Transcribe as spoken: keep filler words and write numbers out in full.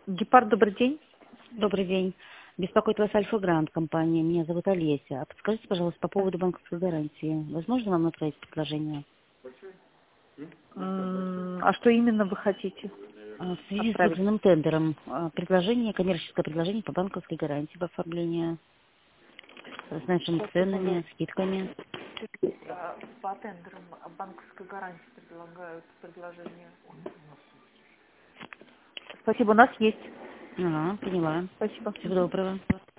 Гепард, добрый день. Добрый день. Беспокоит вас Альфа-Грант компания. Меня зовут Олеся. А подскажите, пожалуйста, по поводу банковской гарантии. Возможно вам направить предложение? М, А что именно вы хотите А, В связи с отправить? вызванным тендером, а, предложение, коммерческое предложение по банковской гарантии по оформлению с нашими Сейчас, секунду. ценами, скидками. А, По тендерам банковской гарантии предлагают предложение. Спасибо, у нас есть. Ага, поняла. Спасибо. Всего Мгм. доброго.